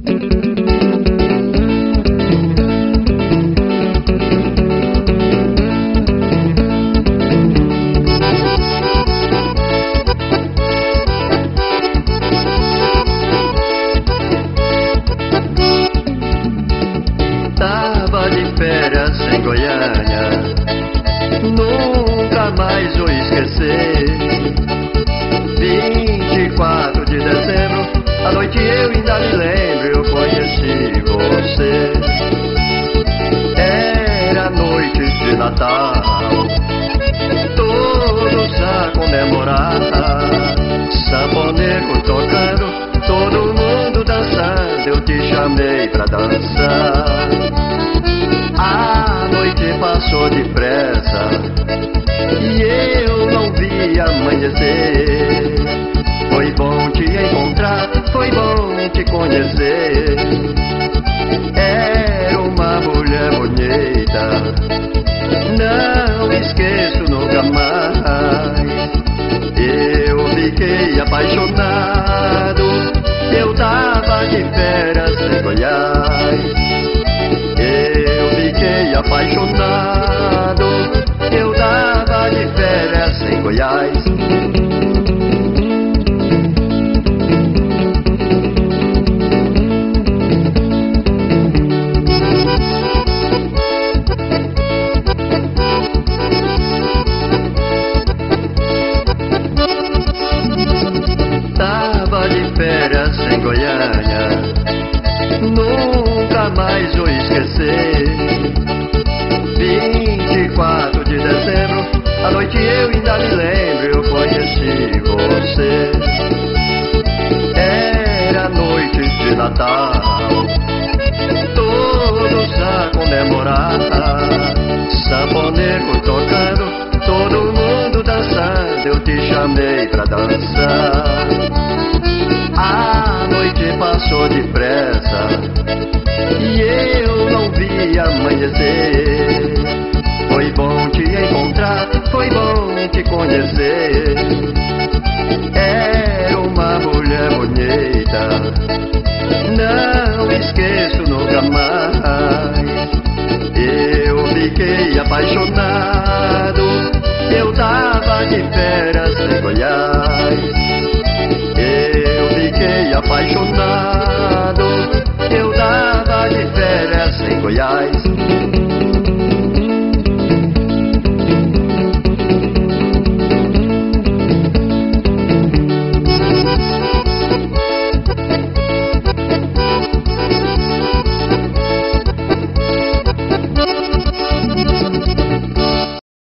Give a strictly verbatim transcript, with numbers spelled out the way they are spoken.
Tava de férias em Goiânia, nunca mais vou esquecer. vinte e quatro de dezembro, à noite eu ainda me lembro, eu conheci você. Era noite de Natal, todos a comemorar, sanfoneiro tocando, todo mundo dançando, eu te chamei pra dançar. A noite passou depressa e eu não vi amanhecer. Foi bom te encontrar, foi bom te conhecer. Era uma mulher bonita, não esqueço nunca mais. Eu fiquei apaixonado, eu tava de férias em Goiás. Eu fiquei apaixonado, eu tava de férias em Goiás. Tava de férias em Goiânia, nunca mais vou esquecer. vinte e quatro de dezembro, à noite eu ainda me lembro, eu conheci você. Era noite de Natal, todos a comemorar, sanfoneiro tocando, todo mundo dançando, eu te chamei pra dançar. A noite passou depressa e eu não vi amanhecer. Foi bom te encontrar, foi bom te conhecer. Era uma mulher bonita, não esqueço nunca mais. Eu fiquei apaixonado, eu tava de férias em Goiás. Eu fiquei apaixonado, eu tava de férias em Goiás.